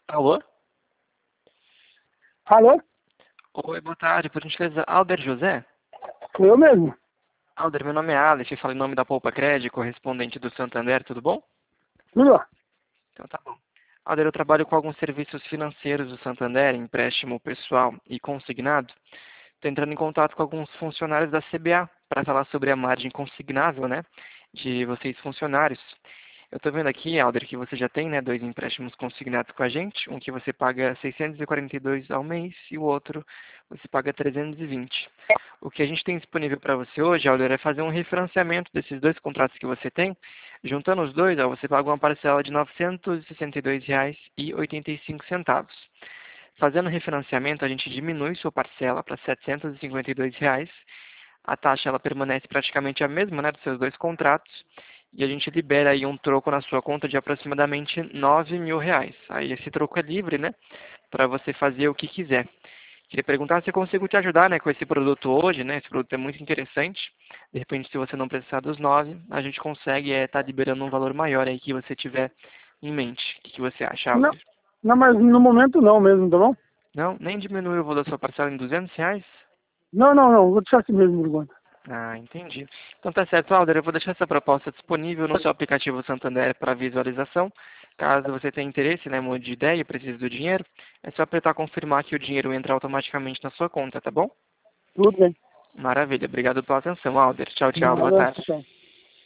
Alô? Alô? Oi, boa tarde. Por gentileza, Alder José? Eu mesmo. Alder, meu nome é Alex, eu falo em nome da Poupa Crédito, correspondente do Santander, tudo bom? Tudo? Então tá bom. Alder, eu trabalho com alguns serviços financeiros do Santander, empréstimo pessoal e consignado. Estou entrando em contato com alguns funcionários da CBA para falar sobre a margem consignável, né, de vocês funcionários. Eu estou vendo aqui, Alder, que você já tem, né, dois empréstimos consignados com a gente, um que você paga 642 ao mês e o outro você paga 320. O que a gente tem disponível para você hoje, Alder, é fazer um refinanciamento desses dois contratos que você tem. Juntando os dois, ó, você paga uma parcela de R$ 962,85. Fazendo o refinanciamento, a gente diminui sua parcela para R$ 752. A taxa ela permanece praticamente a mesma, né, dos seus dois contratos. E a gente libera aí um troco na sua conta de aproximadamente R$ 9.000. Aí esse troco é livre, né, para você fazer o que quiser. Queria perguntar se eu consigo te ajudar, né, com esse produto hoje, né? Esse produto é muito interessante. De repente, se você não precisar dos 9, a gente consegue estar liberando um valor maior aí que você tiver em mente. O que você acha, Não, Alder? não, mas no momento não mesmo, tá bom? Não? Nem diminui o valor da sua parcela em R$ 200? Não, vou deixar aqui mesmo por enquanto. Ah, entendi. Então tá certo, Alder. Eu vou deixar essa proposta disponível no seu aplicativo Santander para visualização. Caso você tenha interesse, né, mude de ideia e precise do dinheiro, é só apertar confirmar que o dinheiro entra automaticamente na sua conta, tá bom? Tudo bem. Maravilha. Obrigado pela atenção, Alder. Tchau, tchau. Boa Nada, tarde. tchau.